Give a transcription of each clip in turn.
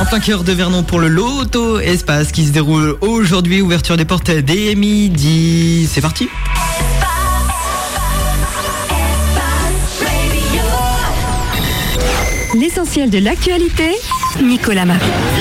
plein cœur de Vernon pour le Loto Espace qui se déroule aujourd'hui. Ouverture des portes dès midi. C'est parti. L'essentiel de l'actualité, Nicolas Marie.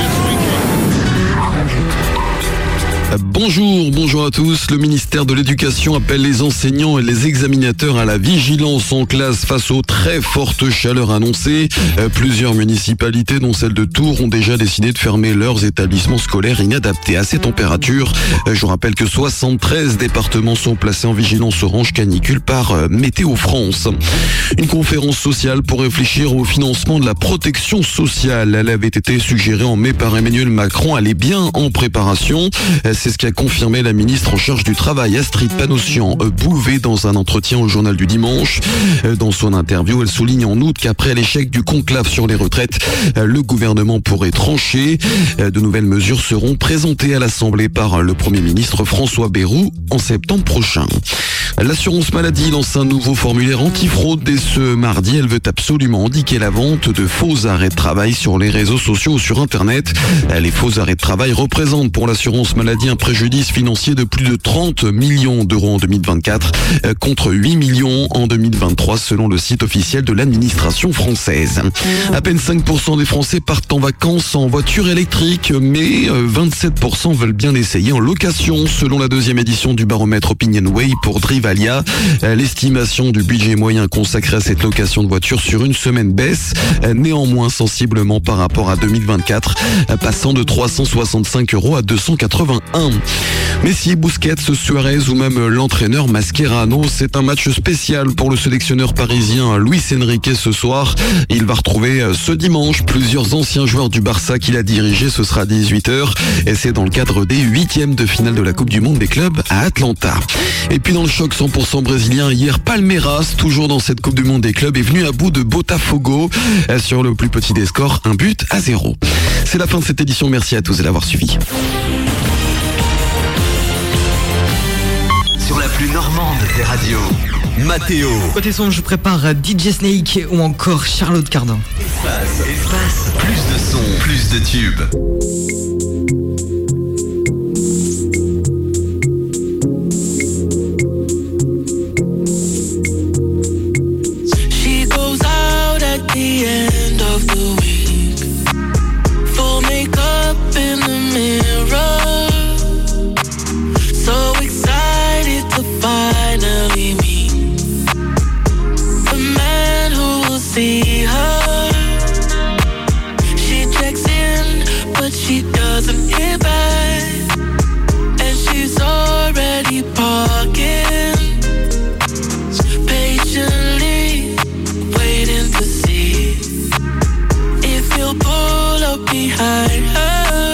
Bonjour à tous. Le ministère de l'Éducation appelle les enseignants et les examinateurs à la vigilance en classe face aux très fortes chaleurs annoncées. Plusieurs municipalités, dont celle de Tours, ont déjà décidé de fermer leurs établissements scolaires inadaptés à ces températures. Je vous rappelle que 73 départements sont placés en vigilance orange canicule par Météo France. Une conférence sociale pour réfléchir au financement de la protection sociale. Elle avait été suggérée en mai par Emmanuel Macron. Elle est bien en préparation. C'est ce qu'a confirmé la ministre en charge du travail, Astrid Panosyan-Bouvet, dans un entretien au journal du dimanche. Dans son interview, elle souligne en outre qu'après l'échec du conclave sur les retraites, le gouvernement pourrait trancher. De nouvelles mesures seront présentées à l'Assemblée par le Premier ministre François Bayrou en septembre prochain. L'assurance maladie lance un nouveau formulaire antifraude dès ce mardi. Elle veut absolument indiquer la vente de faux arrêts de travail sur les réseaux sociaux ou sur Internet. Les faux arrêts de travail représentent pour l'assurance maladie un préjudice financier de plus de 30 millions d'euros en 2024 contre 8 millions en 2023 selon le site officiel de l'administration française. À peine 5% des Français partent en vacances en voiture électrique, mais 27% veulent bien l'essayer en location selon la deuxième édition du baromètre Opinionway pour Drivalia. L'estimation du budget moyen consacré à cette location de voiture sur une semaine baisse, néanmoins sensiblement par rapport à 2024, passant de 365 € à 281. Messi, Busquets, Suarez ou même l'entraîneur Mascherano, c'est un match spécial pour le sélectionneur parisien Luis Enrique ce soir. Il va retrouver ce dimanche plusieurs anciens joueurs du Barça qu'il a dirigé, ce sera à 18h et c'est dans le cadre des 8e de finale de la Coupe du Monde des clubs à Atlanta. Et puis dans le choc 100% brésilien, hier Palmeiras, toujours dans cette Coupe du Monde des clubs, est venu à bout de Botafogo sur le plus petit des scores, 1-0. C'est la fin de cette édition, merci à tous de l'avoir suivi. Sur la plus normande des radios, Mathéo. Côté son, je prépare DJ Snake ou encore Charlotte Cardin. Espace, plus de sons, plus de tubes. She goes out at the end of the week, full makeup in the mirror, so excited to finally meet the man who will see her. She checks in, but she doesn't hear back, and she's already parking, patiently waiting to see if he'll pull up behind her.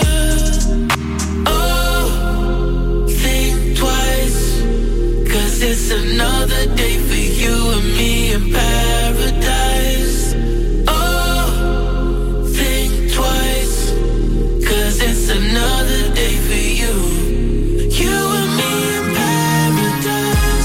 Oh, think twice, 'cause it's another day for you and me in paradise. Oh, think twice, 'cause it's another day for you and me in paradise.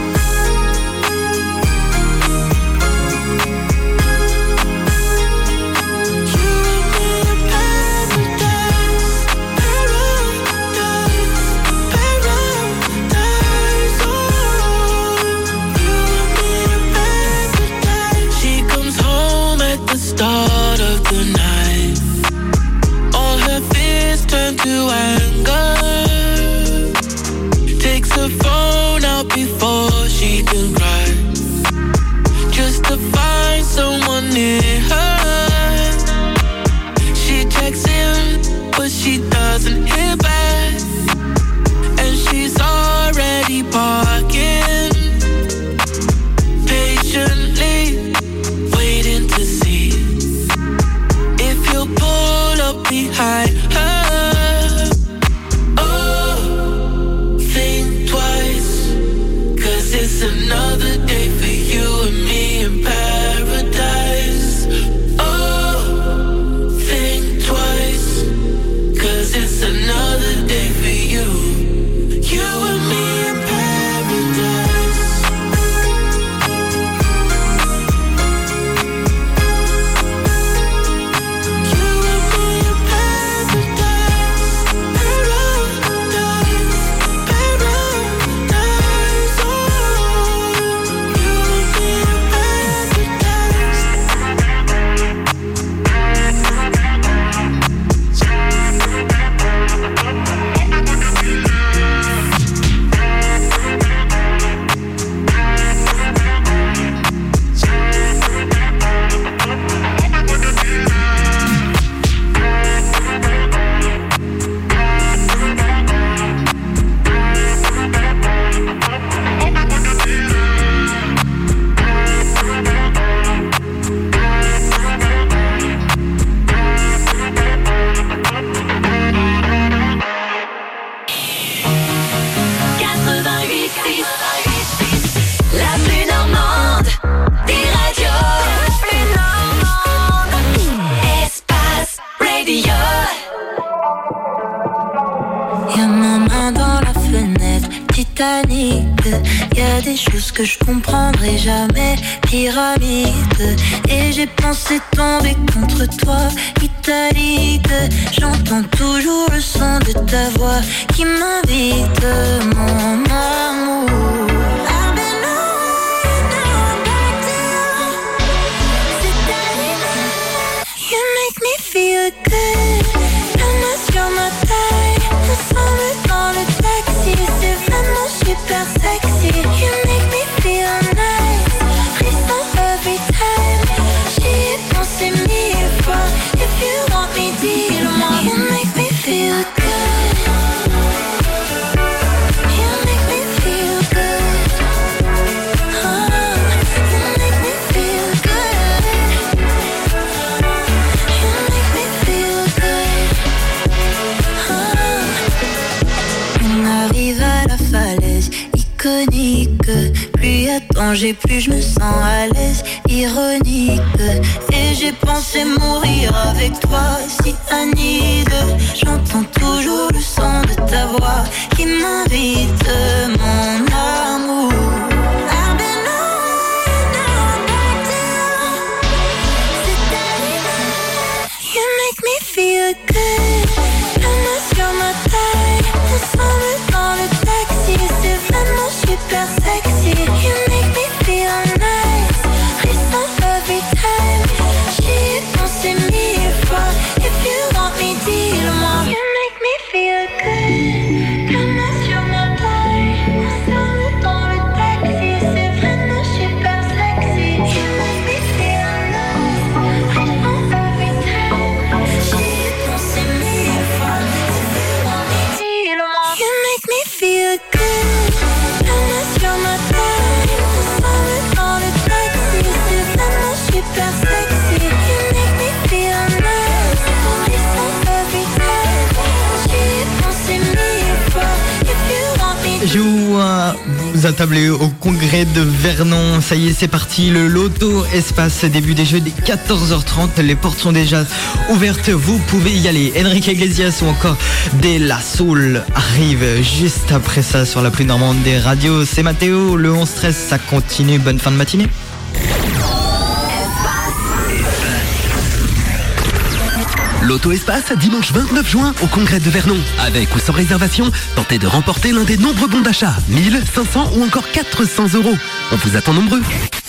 You and me in paradise, paradise, paradise. Oh, you and me in paradise. She comes home at the start of the night. All her fears turn to anger. Takes her phone out before she can cry, just to find someone near her. She checks in, but she doesn't hear back, and she's already parking, patiently waiting to see if he'll pull up behind her. Oh, think twice, 'cause it's another day for you and me in paradise. Oh, think twice, 'cause it's another day for you and me in paradise. You and me in paradise. des choses que je comprendrai jamais. Pyramide, et j'ai pensé tomber contre toi. Italique, j'entends toujours le son de ta voix qui m'invite, mon amour. Feel good, la main sur ma taille, ensemble dans le taxi, c'est vraiment super sexy. You make me feel nice, frisson every time. J'y ai pensé 1000 fois, if you want me, dis-le-moi. You make me feel good, you make me feel good, oh, you make me feel good. Arrive à la falaise, iconique. Plus y a danger, plus je me sens à l'aise, ironique. Et j'ai pensé mourir avec toi, cyanide. J'entends toujours le son de ta voix qui m'invite, mon amour. You make me feel good, la main sur ma taille, ensemble dans le taxi, c'est vraiment super sexy. You make me feel nice, frisson every time. J'y ai pensé 1000 fois, if you want me, dis-le-moi. You make me feel good, la main sur ma taille, ensemble dans le taxi, c'est vraiment super sexy. You make me feel nice, frisson every time. J'y ai pensé 1000 fois, if you want me, dis-le-moi. You make me feel good, la main sur ma taille, ensemble dans le taxi, c'est vraiment super sexy. You make me feel nice, frisson every time. J'y ai pensé 1000 fois, if you want me. Je vous attablez au congrès de Vernon. Ça y est, c'est parti. Le Loto Espace, début des jeux dès 14h30. Les portes sont déjà ouvertes. Vous pouvez y aller. Enrique Iglesias ou encore De La Soul arrive juste après ça sur la plus normande des radios. C'est Mathéo. Le 11-13, ça continue. Bonne fin de matinée. Loto Espace, dimanche 29 juin au congrès de Vernon. Avec ou sans réservation, tentez de remporter l'un des nombreux bons d'achat. 1000, 500 ou encore 400 €. On vous attend nombreux.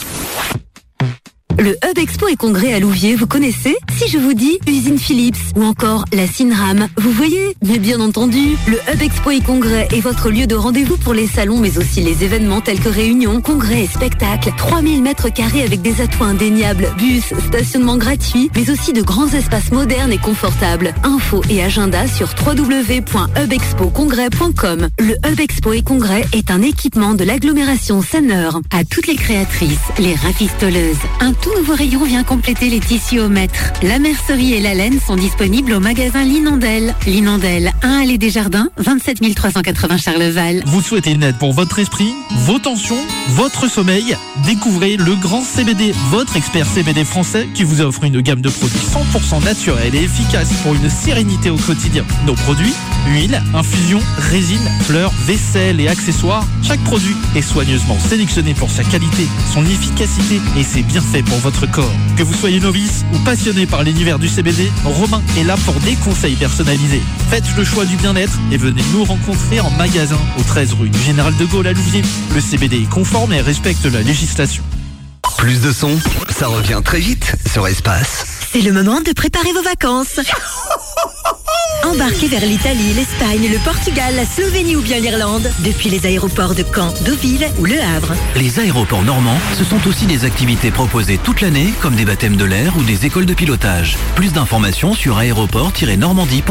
Le Hub Expo et Congrès à Louviers, vous connaissez? Si je vous dis Usine Philips ou encore la Cinram, vous voyez? Mais bien entendu, le Hub Expo et Congrès est votre lieu de rendez-vous pour les salons mais aussi les événements tels que réunions, congrès et spectacles. 3000 mètres carrés avec des atouts indéniables, bus, stationnement gratuit, mais aussi de grands espaces modernes et confortables. Infos et agenda sur www.hubexpocongrès.com. Le Hub Expo et Congrès est un équipement de l'agglomération Seine-Nord. À toutes les créatrices, les rafistoleuses, un tout nouveau rayon vient compléter les tissus au mètre. La mercerie et la laine sont disponibles au magasin Linandel. Linandel, 1 allée des Jardins, 27 380 Charleval. Vous souhaitez une aide pour votre esprit, vos tensions, votre sommeil? Découvrez le Grand CBD, votre expert CBD français qui vous offre une gamme de produits 100% naturels et efficaces pour une sérénité au quotidien. Nos produits, huile, infusion, résine, fleurs, vaisselle et accessoires. Chaque produit est soigneusement sélectionné pour sa qualité, son efficacité et ses bienfaits pour votre corps. Que vous soyez novice ou passionné par l'univers du CBD, Romain est là pour des conseils personnalisés. Faites le choix du bien-être et venez nous rencontrer en magasin au 13 rue du Général de Gaulle à Louviers. Le CBD est conforme et respecte la législation. Plus de son, ça revient très vite sur Espace. C'est le moment de préparer vos vacances. Embarquez vers l'Italie, l'Espagne, le Portugal, la Slovénie ou bien l'Irlande depuis les aéroports de Caen, Deauville ou Le Havre. Les aéroports normands, ce sont aussi des activités proposées toute l'année comme des baptêmes de l'air ou des écoles de pilotage. Plus d'informations sur aéroport-normandie.fr.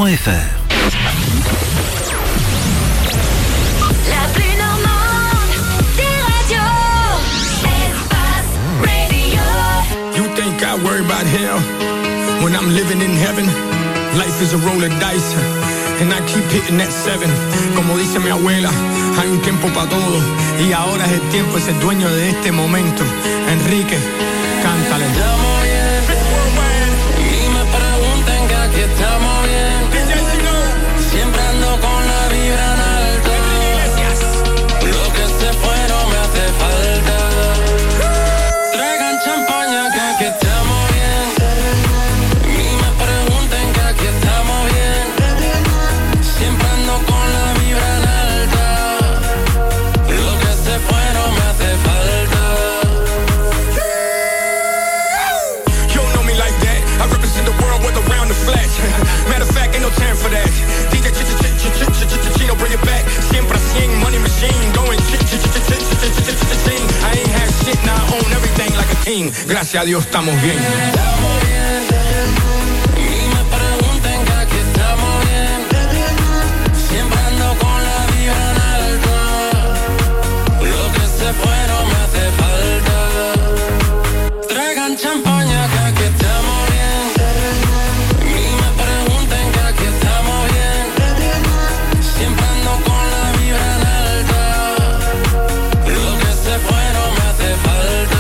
La plus normande des radios. Espace Radio. You think I worry about hell when I'm living in heaven? Life is a roll of dice, and I keep hitting that 7. Como dice mi abuela, hay un tiempo para todo, y ahora es el tiempo, es el dueño de este momento. Enrique, cántale. Estamos bien, y me preguntan que aquí estamos bien. Siempre ando con la vibra en alto. Lo que se fue no me hace falta. King, gracias a Dios estamos bien. Champaña que aquí estamos bien. Ni me pregunten que aquí estamos bien. Siempre ando con la vibra en alta. Lo que se fue no me hace falta.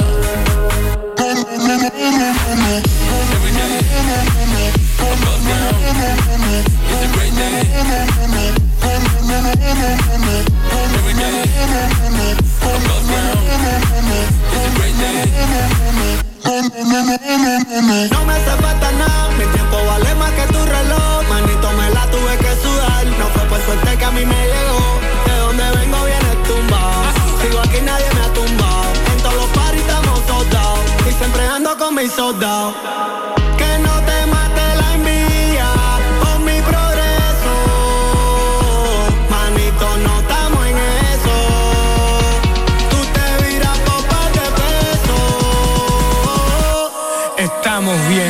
Every day, above ground. It's a great day. Every day, above ground. It's a great day. No me hace falta nada, mi tiempo vale más que tu reloj. Manito, me la tuve que sudar. No fue por suerte que a mí me llegó. De donde vengo viene tumbado. Sigo aquí, nadie me ha tumbado. En todos los parties estamos soldados. Y siempre ando con mis soldados. Que no te mate la envidia por mi progreso. Manito, no estamos en eso. Tú te viras por par de pesos. Estamos bien.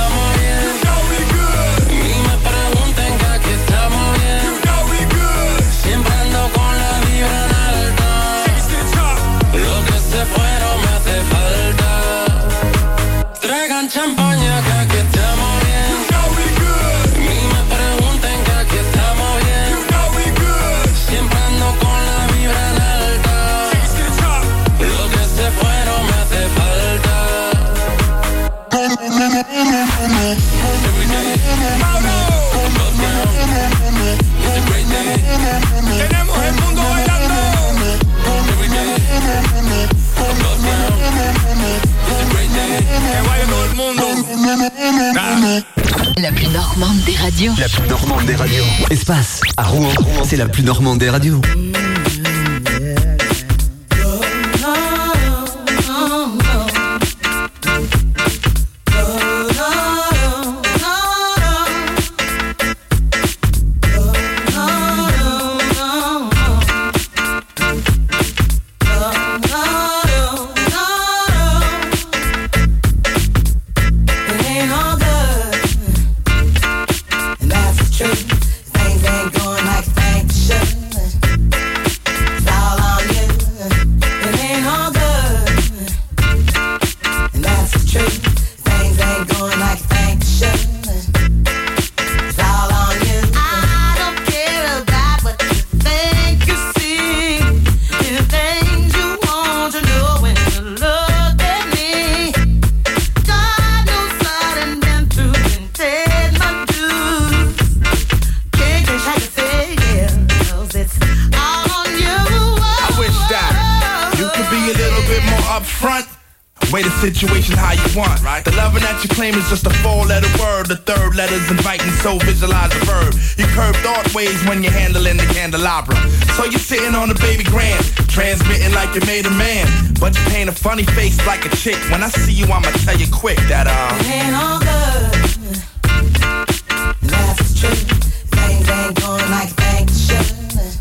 Champaña que aquí estamos bien. Ni me pregunten que aquí estamos bien. Siempre ando con la vibra en alta. Lo que se fue no me hace falta. Every day, above ground. It's a great day. Tenemos el mundo bailando. Every day, above ground. It's a great day. Que vaya todo el mundo. La plus normande des radios. La plus normande des radios. Espace, à Rouen, c'est la plus normande des radios. Situation how you want, right? The loving that you claim is just a four-letter word. The third letter's inviting, so visualize the verb. You curve thought ways when you're handling the candelabra. So you're sitting on the baby grand, transmitting like you made a man, but you paint a funny face like a chick. When I see you, I'ma tell you quick that it ain't all good. That's true. Things ain't going like things should.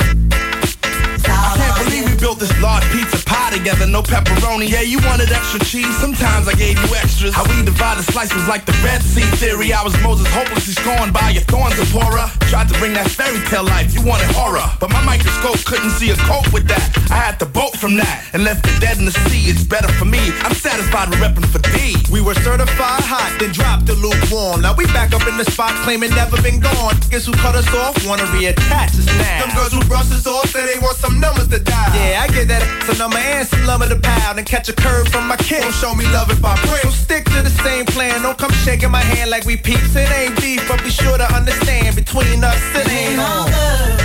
I can't believe we built this large pizza pie together, no pepperoni. Yeah, you wanted extra cheese, sometimes I gave you extras. How we divided slices like the Red Sea theory. I was Moses hopelessly scorned by your thorns, Zipporah. Tried to bring that fairy tale life, you wanted horror, but my microscope couldn't see a cope with that. I had to bolt from that and left it dead in the sea. It's better for me, I'm satisfied with repping for D. We were certified hot, then dropped the lukewarm. Now we back up in the spot, claiming never been gone. Guess who cut us off, wanna reattach us now. Them girls who brush us off say they want some numbers to dial. Yeah, I get that a number and some lumber to pound, and catch a curve from my king. Don't show me love if I pray. So stick to the same plan, don't come shaking my hand like we peeps. It ain't beef, but be sure to understand, between us it ain't all good.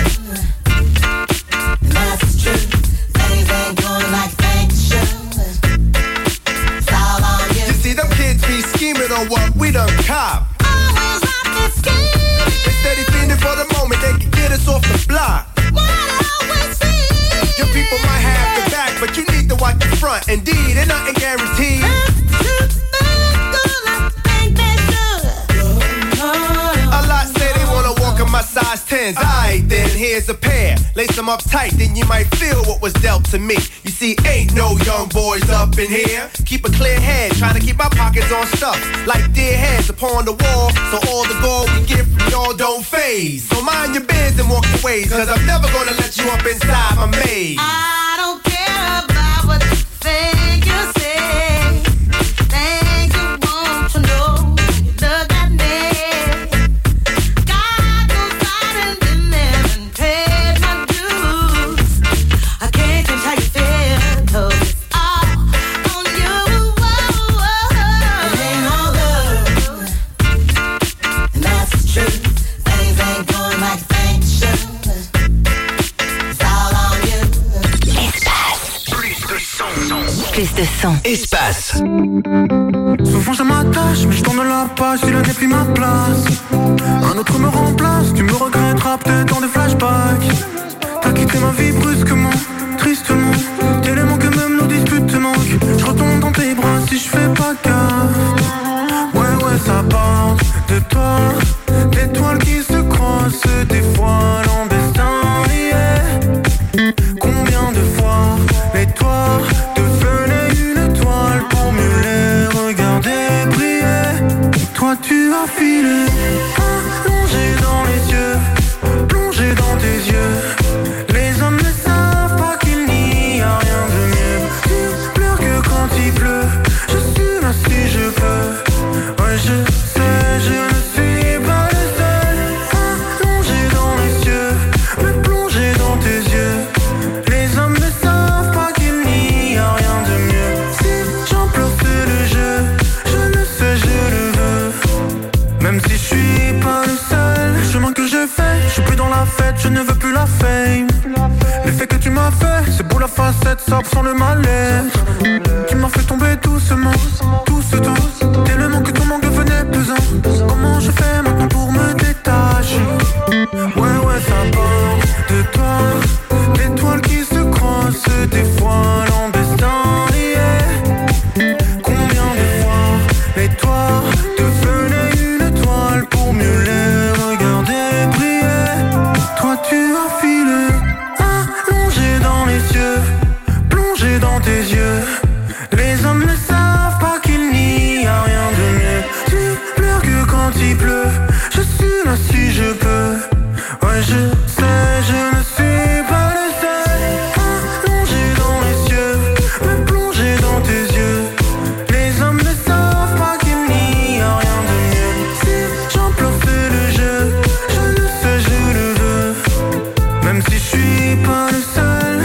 That's true. Things ain't going like things should. It's all on you. You see them kids be scheming on what we done cop. Always like the scheme. They steady feeding for the moment they can get us off the block. What I always see. Your people might have the back, but you need to watch the front. Indeed, ain't nothing guaranteed. A lot say they wanna walk on my side size 10s. Alright then, here's a pair. Lace them up tight, then you might feel what was dealt to me. You see, ain't no young boys up in here. Keep a clear head, trying to keep our pockets on stuff. Like dear heads upon the wall, so all the gold we get from y'all don't phase. So mind your biz and walk your ways, cause I'm never gonna let you up inside my maze. I don't care about what you think you say. Think you want to know. Look at me. Got no fight and been there and paid my dues. I can't change how you feel, though it's all on you. It ain't all good, and that's the truth. Things ain't going like you think they should. It's all on you. Plus de son. Espace. Souvent je m'attache, mais je tourne la page, si là n'est plus ma place. Un autre me remplace, tu me regretteras peut-être dans des flashbacks. T'as quitté ma vie brusquement, tristement. Tellement que même nos disputes te manquent. Je retombe dans tes bras si je fais pas gaffe. Ouais, ça part de toi. D'étoiles qui se croisent, se dévoilent en destin, yeah. Combien de fois les toits devenaient une étoile pour mieux les regarder briller. Toi tu as filé, plongé dans les yeux, plongé dans tes yeux. Les hommes ne savent pas qu'il n'y a rien de mieux. Tu pleures que quand il pleut, je suis là si je peux. Ouais je sais, je ne suis pas le seul. Plongé dans les yeux, mais plongé dans tes yeux. Les hommes ne savent pas qu'il n'y a rien de mieux. Si j'en pleure c'est le jeu, je le sais, je le veux. Même si je suis pas le seul, le chemin que j'ai fait, je suis plus dans la fête, je ne veux plus la fame. L'effet que tu m'as fait, c'est beau la facette, ça sans le mal-être. Tu m'as fait tomber doucement, tout ce temps, tellement que ton manque devenait pesant. Comment je fais maintenant pour me détacher? Ouais, ça part de toi. L'étoile qui se croise, se dévoile en destin, yeah. Combien de fois les toits devenaient une étoile pour mieux les regarder briller. Toi tu as filé, plongé dans les cieux, plongé dans tes yeux. Les hommes ne savent pas qu'il n'y a rien de mieux. Tu pleures que quand il pleut, je suis là si je peux. Ouais je sais, je ne suis pas le seul. Plongé dans les cieux, mais plongé dans tes yeux. Les hommes ne savent pas qu'il n'y a rien de mieux. Si j'en pleure c'est le jeu, je le sais, je le veux. Même si je suis pas le seul.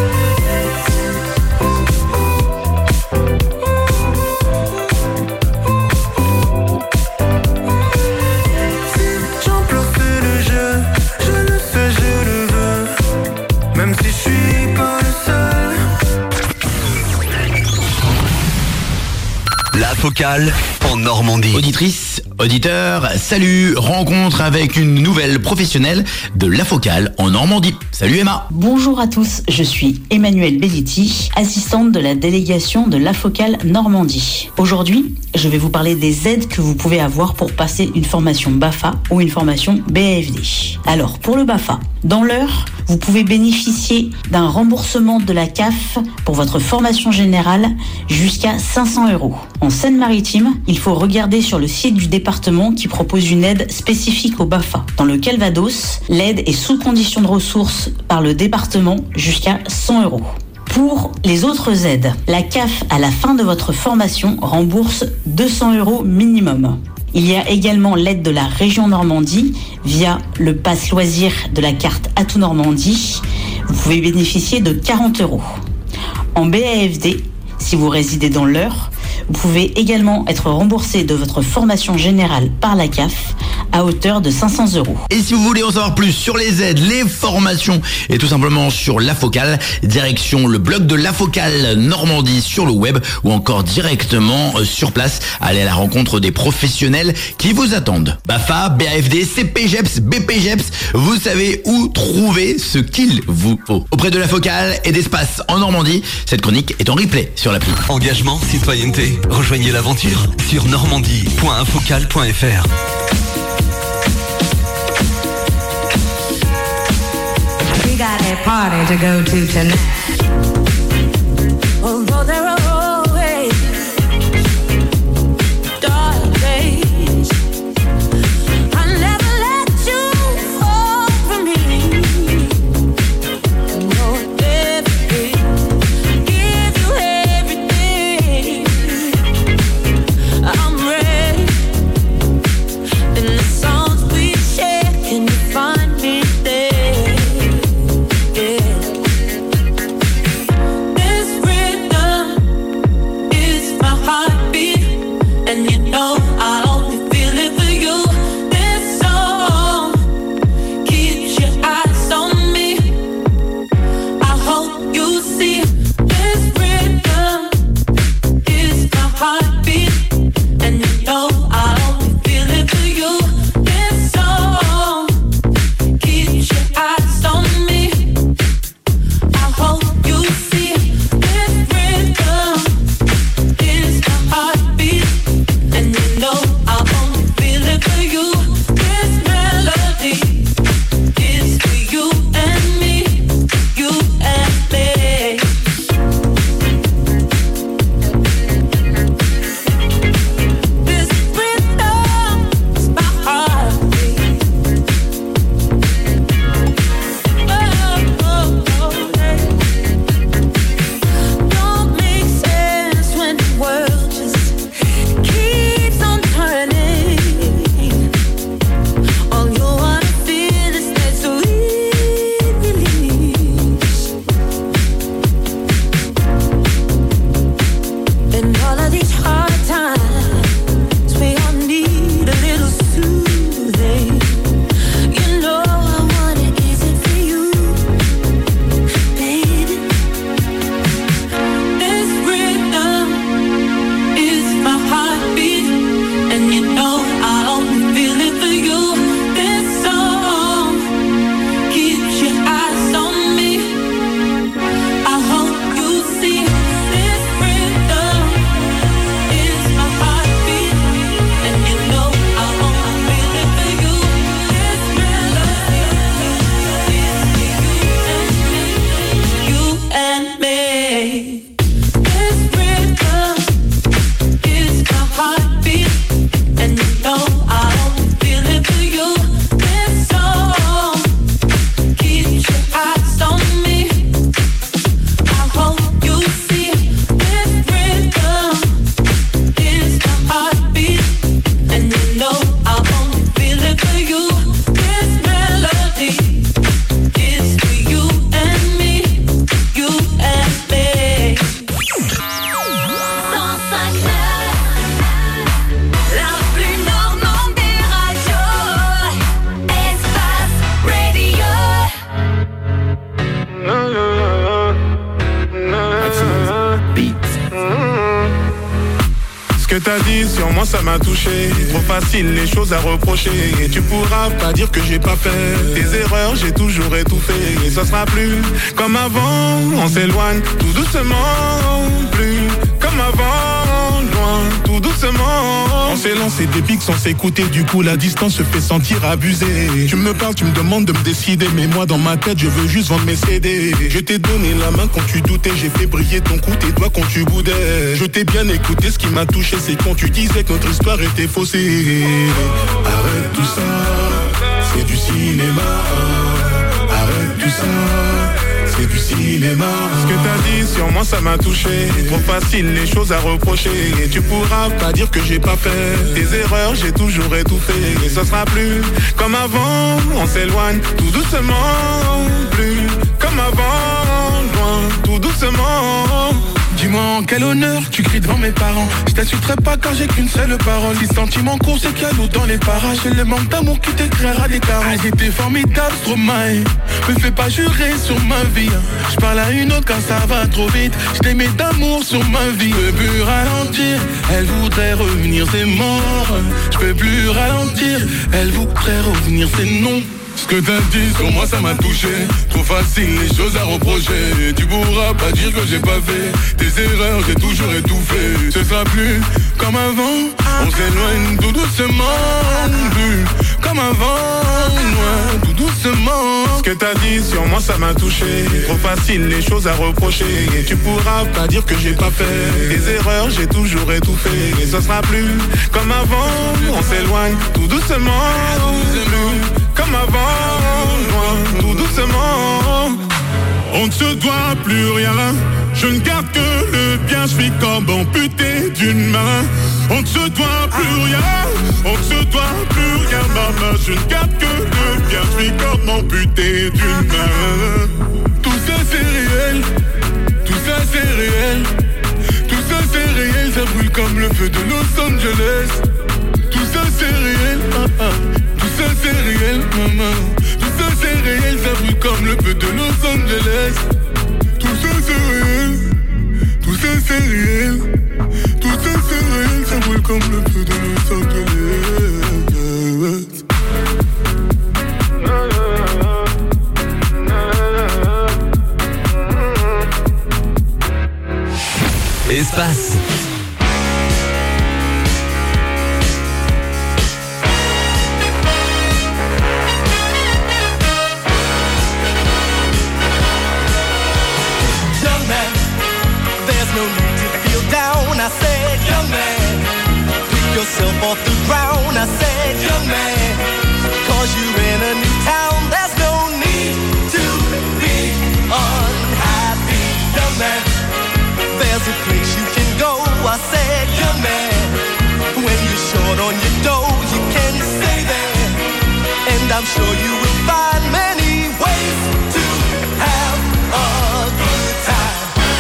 Si j'en pleure c'est le jeu, je le sais, je le veux. Même si je suis pas le seul. La Focale en Normandie. Auditrice, auditeur, salut, rencontre avec une nouvelle professionnelle de La Focale en Normandie. Salut Emma. Bonjour à tous, je suis Emmanuelle Belletti, assistante de la délégation de La Focale Normandie. Aujourd'hui, je vais vous parler des aides que vous pouvez avoir pour passer une formation BAFA ou une formation BAFD. Alors, pour le BAFA, dans l'heure, vous pouvez bénéficier d'un remboursement de la CAF pour votre formation générale jusqu'à 500 €. En Seine-Maritime, il faut regarder sur le site du département qui propose une aide spécifique au BAFA. Dans le Calvados, l'aide est sous condition de ressources par le département jusqu'à 100 €. Pour les autres aides, la CAF à la fin de votre formation rembourse 200 € minimum. Il y a également l'aide de la région Normandie via le pass loisir de la carte Atout Normandie. Vous pouvez bénéficier de 40 €. En BAFD, si vous résidez dans l'Eure, vous pouvez également être remboursé de votre formation générale par la CAF à hauteur de 500 €. Et si vous voulez en savoir plus sur les aides, les formations et tout simplement sur La Focale, direction le blog de La Focale Normandie sur le web ou encore directement sur place, allez à la rencontre des professionnels qui vous attendent. BAFA, BAFD, CPGEPS, BPGEPS, vous savez où trouver ce qu'il vous faut. Auprès de La Focale et d'Espace en Normandie, cette chronique est en replay sur l'appli. Engagement, citoyenneté, rejoignez l'aventure sur normandie.infocale.fr. got a party to go to tonight. Although there are always dark days, I never let you fall from me. No, everything, give you everything. I'm ready. In the songs we share, can you find me there? Yeah. This rhythm is my heartbeat, and you know I only feel it for you. This song keeps your eyes on me. I hope you see. This rhythm is my heartbeat, and you know I only feel it for you. This song keeps your eyes on me. I hope you see. This rhythm is my heartbeat, and you know I only feel it for you. This melody is for you and me, you and me. This rhythm is my heartbeat. Don't make sense when the world just keeps on turning. All you wanna feel is that sweet release. In all of these hard times, we all need a little soothing. You know I want it, is it for you, baby? This rhythm is my heartbeat, and you know I only feel it for you. This song keeps your eyes on me. I hope you see. This rhythm is my heartbeat, and you know I only feel it for you. This melody is for you and me. This rhythm is my heartbeat, and you know I only feel it for you. This song keeps your eyes on me. I hope you see. This rhythm is my heartbeat, and you know I only feel it for you. This melody is for you and me, you and me. 105.9, la plus normande des radios, Espace Radio. Ce que t'as dit sur moi ça m'a touché. Trop facile les choses à reprocher. Et tu pourras pas dire que j'ai pas fait des erreurs, j'ai toujours étouffé. Et ça sera plus comme avant. On s'éloigne tout doucement. Plus comme avant, loin, tout doucement. On s'est lancé des pics sans s'écouter. Du coup la distance se fait sentir abusée. Tu me parles, tu me demandes de me décider. Mais moi dans ma tête je veux juste vendre mes CD. Je t'ai donné la main quand tu doutais. J'ai fait briller ton cou, tes doigts quand tu boudais. Je t'ai bien écouté, ce qui m'a touché c'est quand tu disais que notre histoire était faussée. Arrête tout ça, c'est du cinéma. Arrête tout ça, c'est du cinéma. Ce que t'as dit sur moi ça m'a touché. Trop facile les choses à reprocher. Et tu pourras pas dire que j'ai pas fait des erreurs, j'ai toujours étouffé. Et ça sera plus comme avant. On s'éloigne tout doucement. Plus comme avant, loin, tout doucement. Dis-moi en quel honneur tu cries devant mes parents. Je t'insulterai pas car j'ai qu'une seule parole. Si sentiment court c'est qu'il y a l'eau dans les parages. C'est le manque d'amour qui t'éclairera des carottes. Ah, j'étais formidable Stromae. Me fais pas jurer sur ma vie. Je parle à une autre car ça va trop vite. Je t'aimais d'amour sur ma vie. Je peux plus ralentir, elle voudrait revenir, c'est mort. Je peux plus ralentir, elle voudrait revenir, c'est non. Ce que t'as dit sur moi ça m'a touché. Trop facile les choses à reprocher. Tu pourras pas dire que j'ai pas fait des erreurs, j'ai toujours étouffé. Ce sera plus comme avant. On s'éloigne tout doucement, plus comme avant, loin tout doucement. Ce que t'as dit sur moi ça m'a touché. Trop facile les choses à reprocher. Et tu pourras pas dire que j'ai pas fait des erreurs, j'ai toujours étouffé. Et ce sera plus comme avant. On s'éloigne tout doucement, plus comme avant, loin tout doucement. On ne se doit plus rien, je ne garde que le bien, je suis comme amputé d'une main. On ne se doit plus rien, on ne se doit plus rien, maman, je ne garde que le bien, je suis comme amputé d'une main. Tout ça c'est réel, tout ça c'est réel, tout ça c'est réel, ça brûle comme le feu de Los Angeles. Tout ça c'est réel, tout ça c'est réel, maman. Tout ça c'est réel, ça brûle comme le feu de Los Angeles. Tout ça c'est réel, tout ça c'est réel, tout ça c'est réel, ça brûle comme le feu de Los Angeles. Espace. No need to feel down, I said, young man. Pick yourself off the ground, I said, young man. Cause you're in a new town, there's no need to be unhappy, young man. There's a place you can go, I said, young man. When you're short on your dough, you can stay there. And I'm sure you will find many ways to have a good time.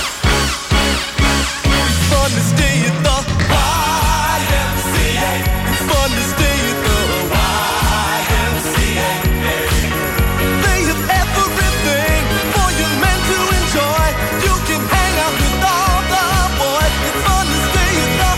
Fun to stay at the YMCA. It's fun to stay at the YMCA. They have everything for young men to enjoy. You can hang out with all the boys. It's fun to stay at the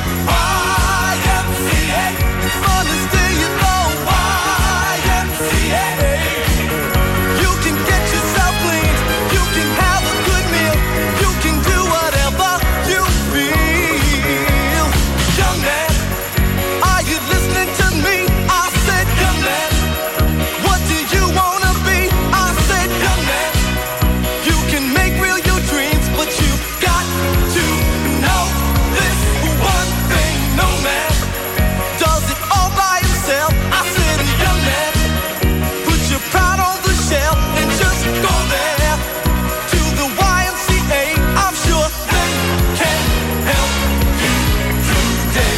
YMCA. It's fun to stay at the YMCA. You can get yourself clean. You can have a good meal. You can do whatever you feel. Young man, are you listening to me? I said, young man, what do you wanna be? I said, young man, you can make real your dreams, but you got to know this one thing. No man does it all by himself. I said, young man, put your pride on the shelf and just go there to the YMCA. I'm sure they can help you today.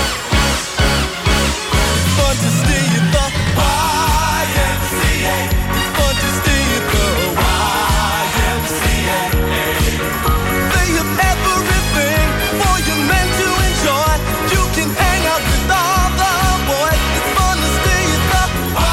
Fun to stay at the YMCA. Fun to stay at the YMCA. They have everything for you men to enjoy. You can hang out with all the boys. It's fun to stay at the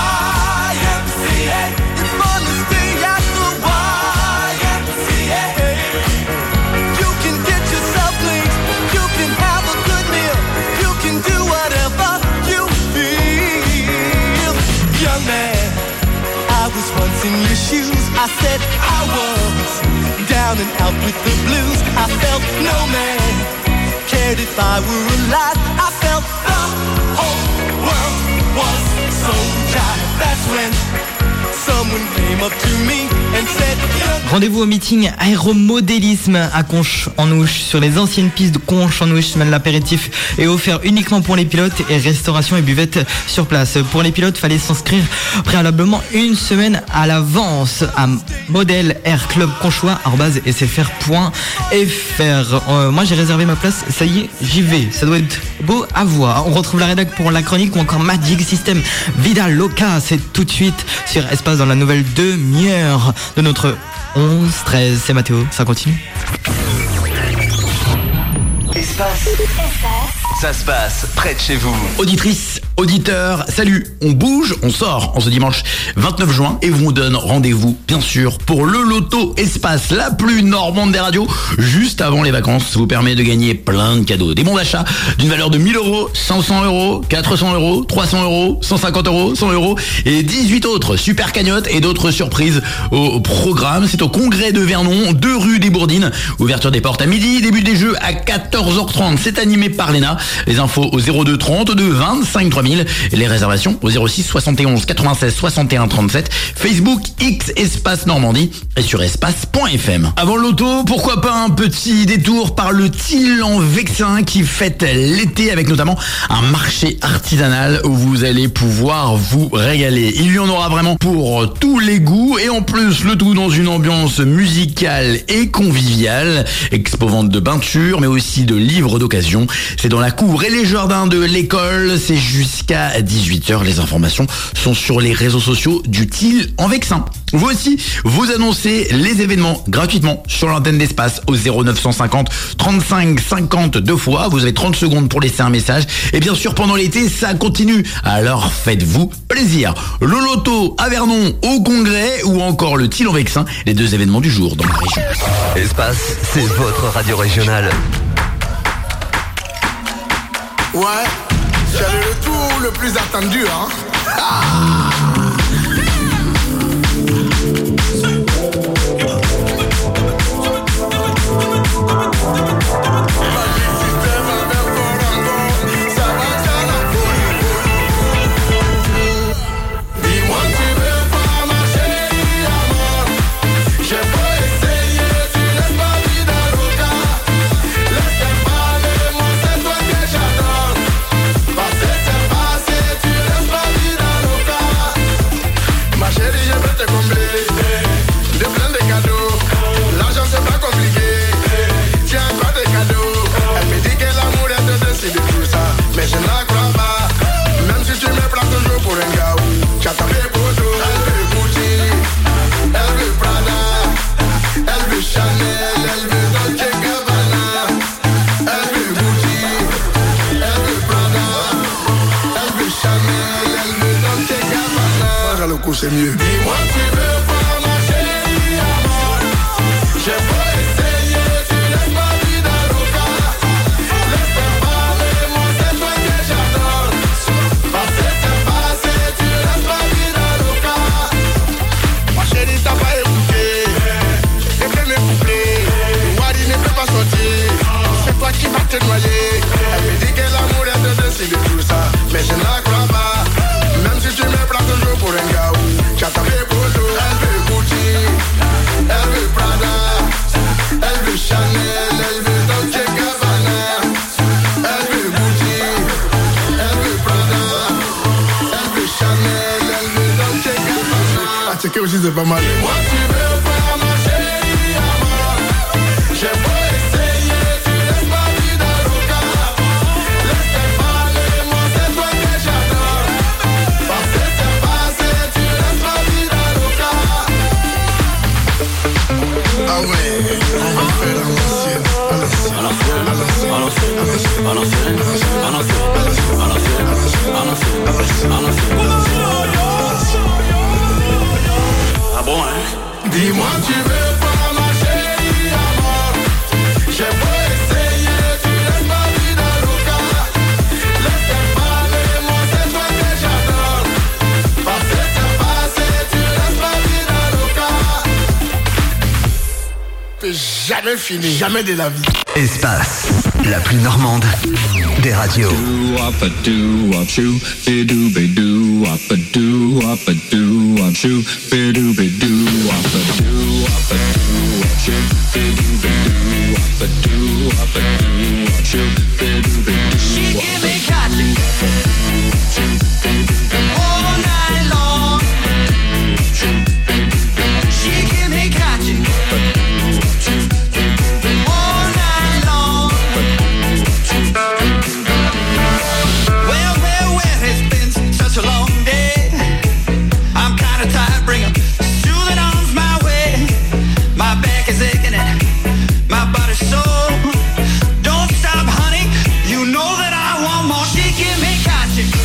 YMCA. It's fun to stay at the YMCA. You can get yourself clean. You can have a good meal. You can do whatever you feel. Young man, I was once in your shoes. I said I was down and out with the blues. I felt no man cared if I were alive. I felt the whole world was so tired. That's when someone came up to me and said, Rendez-vous au meeting aéromodélisme à Conches-en-Ouche. Sur les anciennes pistes de Conches-en-Ouche, semaine l'apéritif est offert uniquement pour les pilotes et restauration et buvette sur place. Pour les pilotes, fallait s'inscrire préalablement une semaine à l'avance à modèle Air Club Conchois@sfr.fr. Moi j'ai réservé ma place, ça y est, j'y vais. Ça doit être beau à voir. On retrouve la rédac pour la chronique ou encore Magic System Vida Loca. C'est tout de suite sur Espace dans la nouvelle demi-heure de notre 11-13. C'est Mathéo, ça continue. Espace. Ça se passe près de chez vous. Auditrice, Auditeurs, salut, on bouge, on sort en ce dimanche 29 juin et vous donne rendez-vous bien sûr pour le Loto Espace, la plus normande des radios, juste avant les vacances. Ça vous permet de gagner plein de cadeaux, des bons d'achat d'une valeur de 1000 euros, 500 euros, 400 euros, 300 euros, 150 euros, 100 euros et 18 autres super cagnottes et d'autres surprises au programme. C'est au Congrès de Vernon, 2 rue des Bourdines. Ouverture des portes à midi, début des jeux à 14h30. C'est animé par Léna. Les infos au 02 32 25 3000. Et les réservations au 06 71 96 61 37. Facebook X Espace Normandie et sur espace.fm. Avant le loto, pourquoi pas un petit détour par le Tille en Vexin qui fête l'été avec notamment un marché artisanal où vous allez pouvoir vous régaler. Il y en aura vraiment pour tous les goûts et en plus le tout dans une ambiance musicale et conviviale. Expo-vente de peintures mais aussi de livres d'occasion. C'est dans la cour et les jardins de l'école. C'est jusqu'à 18h. Les informations sont sur les réseaux sociaux du Tille en Vexin. Vous aussi, vous annoncez les événements gratuitement sur l'antenne d'Espace au 0950 35 50 2 fois. Vous avez 30 secondes pour laisser un message. Et bien sûr, pendant l'été, ça continue. Alors faites-vous plaisir. Le Loto à Vernon, au Congrès ou encore le Tille en Vexin, les 2 événements du jour dans la région. Espace, c'est votre radio régionale. Ouais, c'est le tour le plus attendu, hein. Mais je n'en crois pas. Même si tu me prends toujours pour un gars, j'attends les photos. Elle veut Gucci, elle veut Prada, elle veut Chanel, elle veut Dolce Gabbana. Elle veut Gucci, elle veut Prada, elle veut Chanel, elle veut Dolce Gabbana. Mange à le coup, c'est mieux. Dis-moi tu veux voir ma chérie à mort. J'ai pas essayé, tu laisses ma vie dans le cas. Laisse-moi parler, moi c'est toi que j'adore. Passé c'est passé, tu laisses ma vie dans le cas. Ma chérie t'as pas écouté. Les premiers couplets, Wadi ne peut pas sortir. C'est toi qui vas te noyer. Elle me dit que l'amour est de décider tout ça. Mais je n'en crois pas. Même si tu me prends toujours pour un gars, j'attends les photos. Elle veut Gucci, elle veut Prada, elle veut Chanel, elle veut Dolce Gabbana. Elle veut Gucci, elle veut Prada, elle veut Chanel, elle veut Dolce Gabbana. Ah, checker aussi c'est pas mal. Moi tu veux voir ma chérie à mort. J'ai pas essayé, tu laisses ma vie dans le cas. Laisse-moi parler, moi c'est toi que j'adore. Passé c'est passé, tu laisses ma vie dans le cas. Ah ouais, on va faire à l'ancienne, à l'ancienne, à l'ancienne, à l'ancienne, à l'ancienne, à l'ancienne, à l'ancienne, à l'ancienne. Ah bon, hein? Dis-moi tu veux pas ma chérie à mort. J'ai pas essayé, tu laisses ma vie dans le cas. Laisse-moi parler, moi c'est toi que j'adore. Passé c'est passé, tu laisses ma vie dans le cas. C'est jamais fini, jamais de la vie. Espace, la plus normande des radios. She give me cotton all night long. She give me cotton all night long. Well, it's been such a long day. I'm kinda tired, bring 'em soothing arms my way. My back is aching and my body's sore. Don't stop, honey, you know that I want more. She give me cotton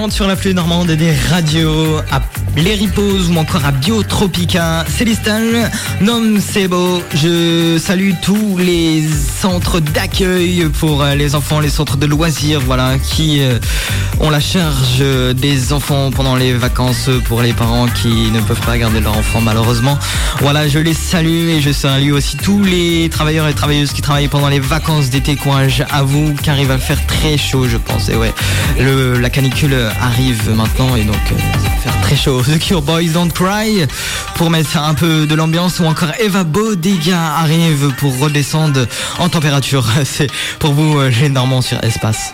normande sur la flûte normande des radios à Les Ripos ou encore à Biotropica. Célestal, Nom Sebo. Je salue tous les centres d'accueil pour les enfants, les centres de loisirs, voilà, qui ont la charge des enfants pendant les vacances pour les parents qui ne peuvent pas garder leurs enfants malheureusement. Voilà, je les salue et je salue aussi tous les travailleurs et travailleuses qui travaillent pendant les vacances d'été. Courage à vous car il va faire très chaud je pense. Et ouais, la canicule arrive maintenant et donc ça va faire très chaud. The Cure Boys Don't Cry pour mettre un peu de l'ambiance ou encore Eva Bodega arrive pour redescendre en température. C'est pour vous les Normands sur Espace.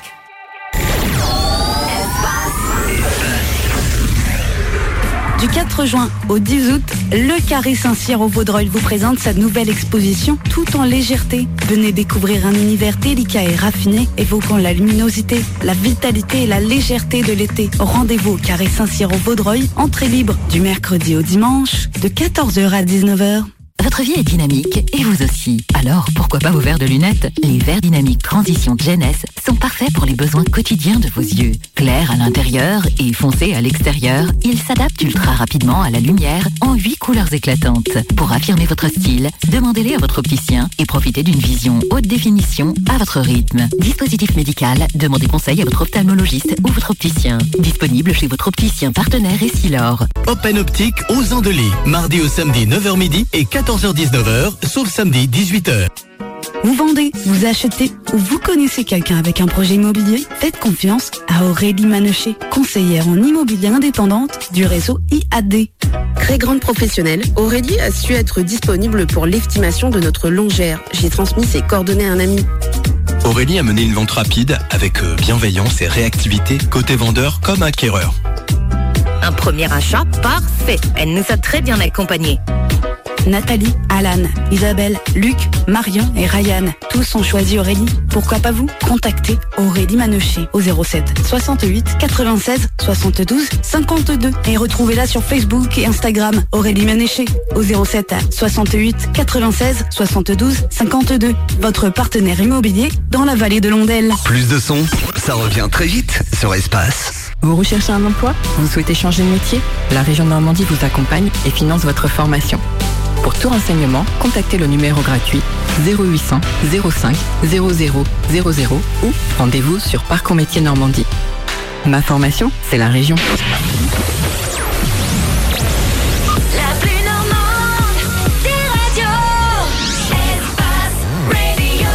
Du 4 juin au 10 août, le Carré Saint-Cyr au Vaudreuil vous présente sa nouvelle exposition Tout en légèreté. Venez découvrir un univers délicat et raffiné, évoquant la luminosité, la vitalité et la légèreté de l'été. Rendez-vous au Carré Saint-Cyr au Vaudreuil, entrée libre du mercredi au dimanche, de 14h à 19h. Votre vie est dynamique et vous aussi. Alors, pourquoi pas vos verres de lunettes? Les verres dynamiques Transition Jeunesse sont parfaits pour les besoins quotidiens de vos yeux. Clairs à l'intérieur et foncés à l'extérieur, ils s'adaptent ultra rapidement à la lumière en 8 couleurs éclatantes. Pour affirmer votre style, demandez-les à votre opticien et profitez d'une vision haute définition à votre rythme. Dispositif médical, demandez conseil à votre ophtalmologiste ou votre opticien. Disponible chez votre opticien partenaire Essilor. Open Optique aux Andelys, mardi au samedi 9h midi et 14h-19h, sauf samedi 18h. Vous vendez, vous achetez ou vous connaissez quelqu'un avec un projet immobilier? Faites confiance à Aurélie Manochet, conseillère en immobilier indépendante du réseau IAD. Très grande professionnelle, Aurélie a su être disponible pour l'estimation de notre longère. J'ai transmis ses coordonnées à un ami. Aurélie a mené une vente rapide avec bienveillance et réactivité côté vendeur comme acquéreur. Un premier achat parfait. Elle nous a très bien accompagnés. Nathalie, Alan, Isabelle, Luc, Marion et Ryan, tous ont choisi Aurélie. Pourquoi pas vous? Contactez Aurélie Manochet au 07 68 96 72 52 et retrouvez-la sur Facebook et Instagram Aurélie Manochet au 07 68 96 72 52. Votre partenaire immobilier dans la vallée de l'Ondelle. Plus de son, ça revient très vite sur Espace. Vous recherchez un emploi? Vous souhaitez changer de métier? La région Normandie vous accompagne et finance votre formation. Pour tout renseignement, contactez le numéro gratuit 0800 05 00 00 ou rendez-vous sur Parcours Métiers Normandie. Ma formation, c'est la région. La plus normande des radios. Espace Radio.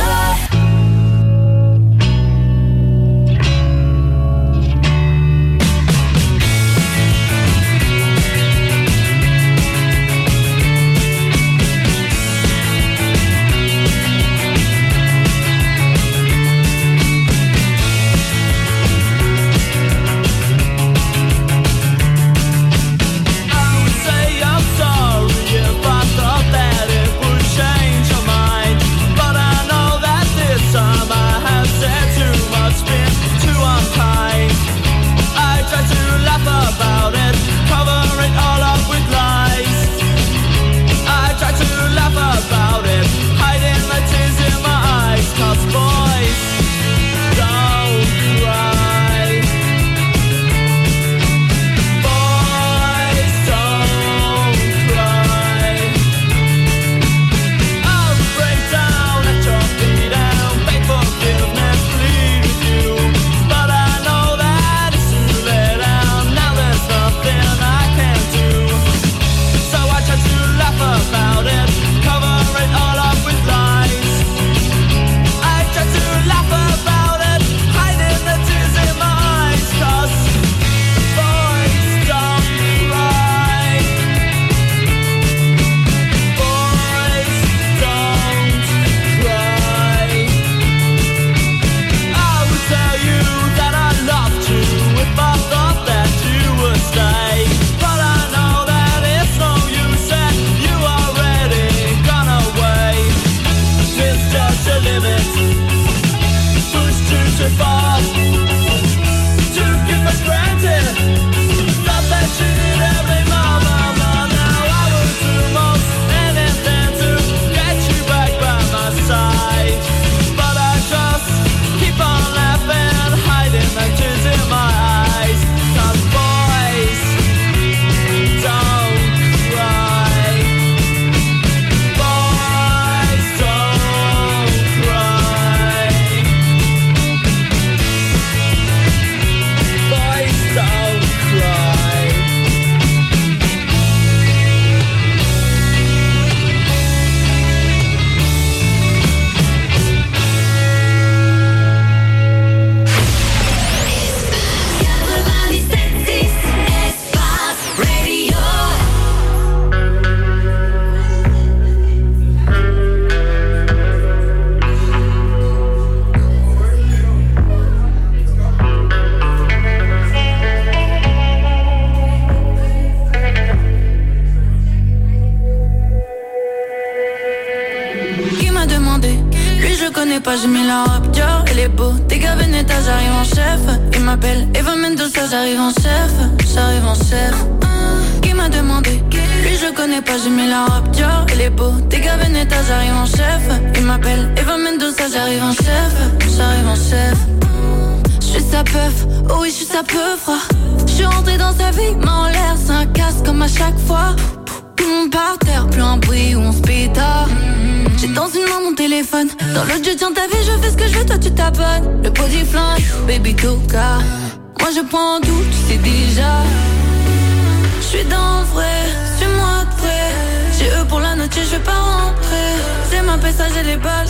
connais pas, j'ai mis la robe Dior. Elle est beau, t'es Veneta, j'arrive en chef. Il m'appelle Eva Mendoza, j'arrive en chef. J'arrive en chef. Qui m'a demandé? Lui je connais pas, j'ai mis la robe Dior. Elle est beau, t'es Veneta, j'arrive en chef. Il m'appelle Eva Mendoza, j'arrive en chef. J'arrive en chef. J'suis sa peuf, oh oui j'suis sa peuf. J'suis rentré dans sa vie, main en l'air, c'est un casse comme à chaque fois. Tout le monde par terre, plus un bruit où on se pétard. J'ai dans une main mon téléphone, dans l'autre je tiens ta vie, je fais ce que je veux, toi tu t'abonnes. Le body flingue, baby toka. Moi je prends tout, tu sais déjà. J'suis dans le vrai, suis-moi de vrai. J'ai eux pour la noche, je vais pas rentrer. C'est ma passage et les balles.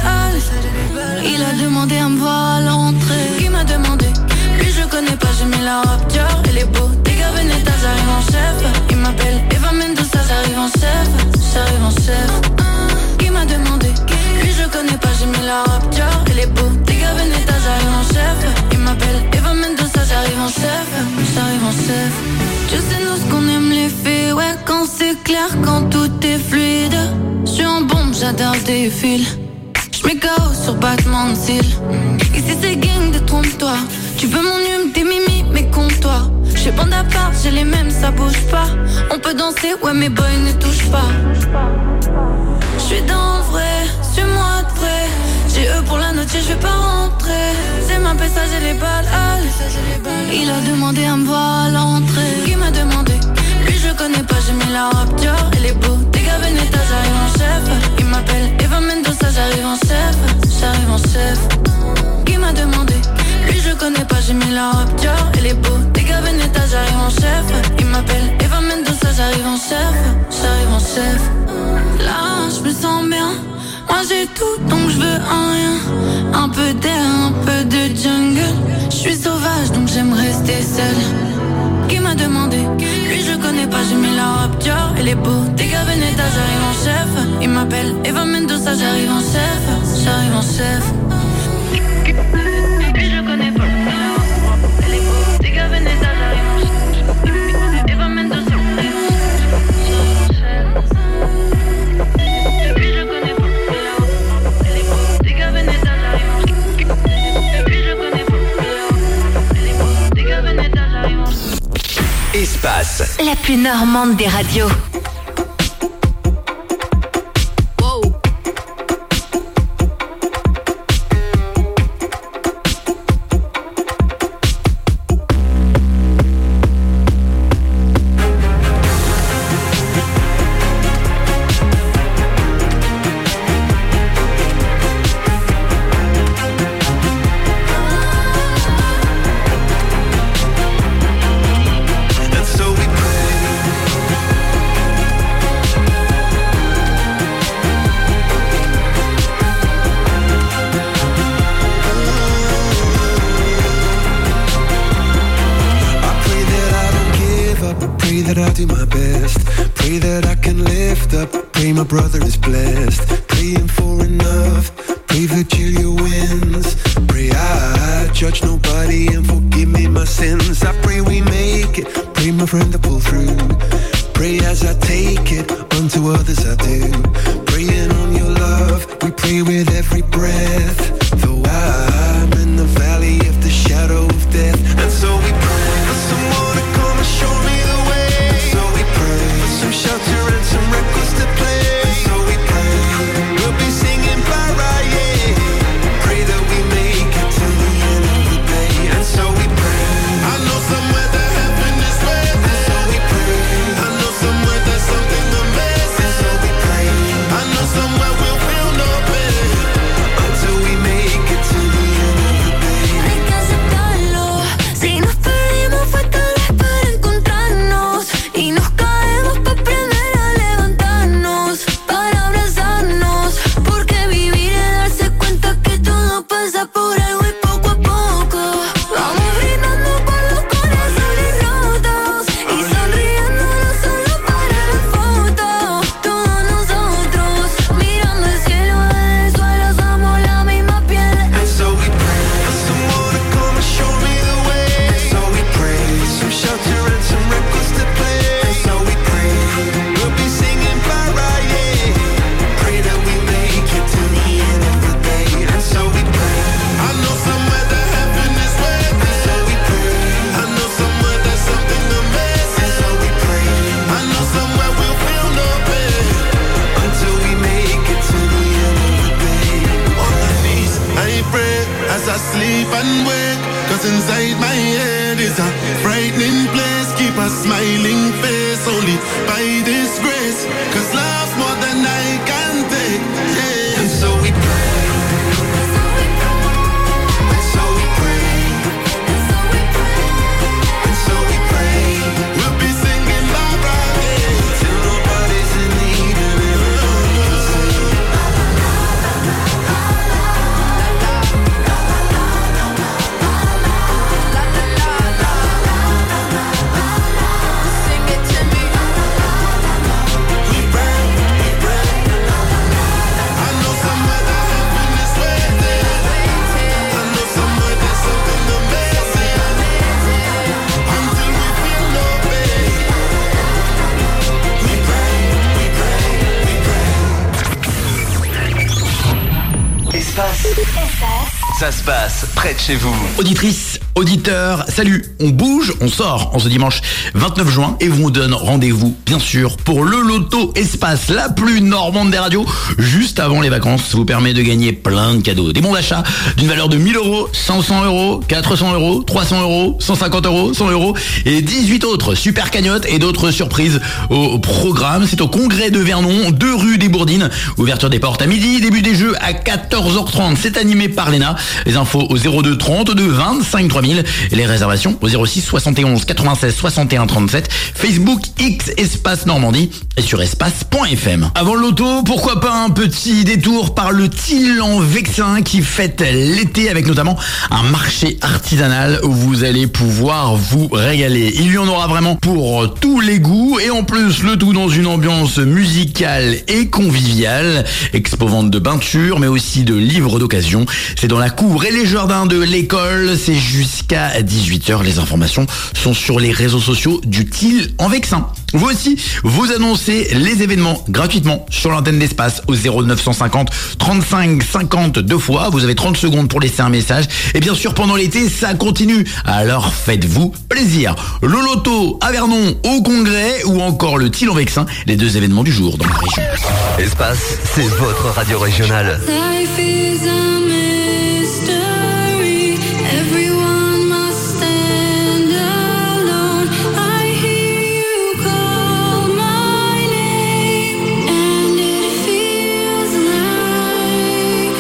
Il a demandé à me voir à l'entrée. Qui m'a demandé? Lui je connais pas, j'ai mis la robe Dior. Elle est beau, t'es Veneta, j'arrive en chef. Il m'appelle Eva Mendoza, j'arrive en chef. J'arrive en chef. Qui m'a demandé? Lui je connais pas, j'ai mis la robe Dior. Elle est beau, t'es Veneta, j'arrive en chef. Il m'appelle Eva Mendoza, j'arrive en chef. J'arrive en chef. Tu sais nous ce qu'on aime les filles. Ouais quand c'est clair, quand tout est fluide. J'suis en bombe, j'adore des fils. J'mets KO sur battement de cils. Ici c'est gang, détrompe-toi. Tu veux mon hume, tes mimi, mais compte-toi. J'fais bande à part, j'ai les mêmes, ça bouge pas. On peut danser, ouais mais boy ne touche pas. J'suis dans le vrai, suis-moi de vrai. J'ai eux pour la noche, je vais pas rentrer. C'est ma passage et les balles. Il a demandé à me voir à l'entrée. Qui m'a demandé? Lui je connais pas, j'ai mis la robe Dior. Elle est beau, t'es Veneta, j'arrive en chef. Il m'appelle Eva Mendoza, j'arrive en chef. J'arrive en chef. Qui m'a demandé? Lui je connais pas, j'ai mis la robe Dior. Elle est beau, t'es Veneta, j'arrive en chef. Il m'appelle Eva Mendoza, j'arrive en chef. J'arrive en chef. Là je me sens bien. Moi j'ai tout donc je veux un rien. Un peu d'air, un peu de jungle. Je suis sauvage donc j'aime rester seule. Qui m'a demandé? Lui je connais pas, j'ai mis la robe Dior. Elle est beau, t'es Veneta, j'arrive en chef. Il m'appelle Eva Mendoza, j'arrive en chef. J'arrive en chef. Lui je connais pas. Elle est beau, t'es Veneta, j'arrive en chef. Eva Mendoza, j'arrive en chef. Lui je connais pas. Elle est beau, t'es Veneta, j'arrive en chef. Lui je connais pas. Elle est beau, t'es Veneta, j'arrive en chef. Espace. La plus normande des radios. My brother is blessed, praying for enough. Pray Virgilia wins. Pray I judge nobody and forgive me my sins. I pray we make it. Pray my friend to pull through. Pray as I take it, unto others I do. Praying on your love, we pray with every breath. Though I'm in the valley of the shadow of death, and so we pray for someone to come and show me the way. And so we pray for some shelter and some records to play. Somewhere we'll feel no pain until we make it to the afraid as I sleep and wake. Cause inside my head is a frightening place. Keep a smiling face only by this grace. Cause love's more than I can take. Yeah. And so we pray. Ça se passe près de chez vous. Auditrices, auditeurs, salut, on bouge, on sort en ce dimanche 29 juin et vous donne rendez-vous, bien sûr, pour le Loto Espace, la plus normande des radios, juste avant les vacances. Ça vous permet de gagner plein de cadeaux. Des bons d'achat d'une valeur de 1000 euros, 500 euros, 400 euros, 300 euros, 150 euros, 100 euros et 18 autres super cagnottes et d'autres surprises au programme. C'est au Congrès de Vernon, 2 rue des Bourdines. Ouverture des portes à midi, début des jeux à 14h30. C'est animé par Léna. Les infos au 02 32 25 3000 et les réservations au 06 71 96 61 37, Facebook X Espace Normandie et sur espace.fm. Avant le loto, pourquoi pas un petit détour par le Tille en Vexin qui fête l'été avec notamment un marché artisanal où vous allez pouvoir vous régaler. Il y en aura vraiment pour tous les goûts et en plus le tout dans une ambiance musicale et conviviale. Expo vente de peintures mais aussi de livres d'occasion. C'est dans la cour et les jardins de l'école, c'est jusqu'à 18h. Les informations sont sur les réseaux sociaux du Tille en Vexin. Vous aussi, vous annoncez les événements gratuitement sur l'antenne d'Espace au 0950 35 50 2 fois. Vous avez 30 secondes pour laisser un message. Et bien sûr, pendant l'été, ça continue. Alors faites-vous plaisir. Le Loto à Vernon, au Congrès ou encore le Tille en Vexin, les 2 événements du jour dans la région. Espace, c'est votre radio régionale. Life is a mystery. Everyone must stand alone. I hear you call my name, and it feels like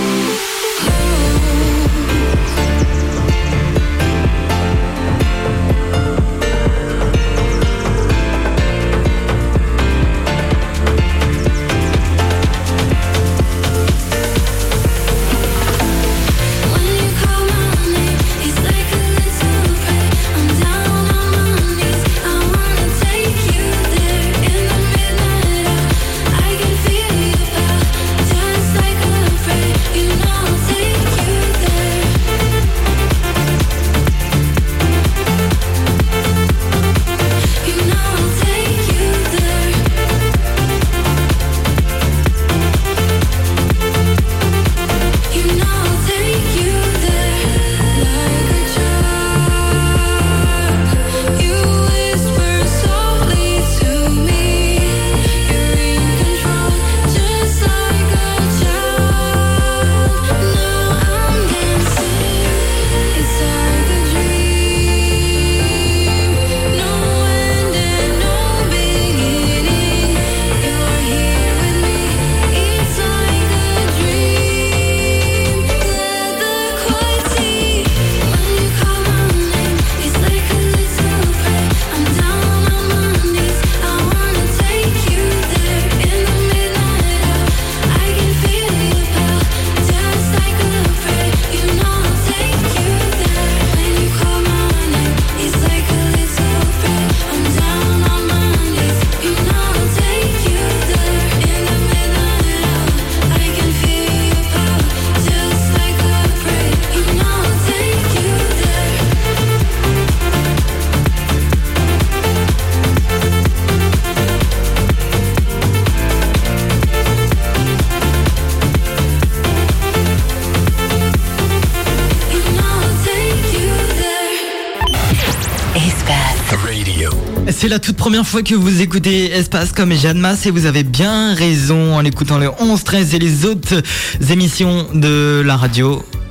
C'est la toute première fois que vous écoutez Espace comme Jeanne Masse et vous avez bien raison en écoutant le 11-13 et les autres émissions de la radio.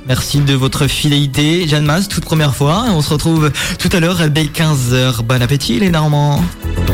Merci de votre fidélité. Jeanne Mas, toute première fois. On se retrouve tout à l'heure dès 15h. Bon appétit les Normands.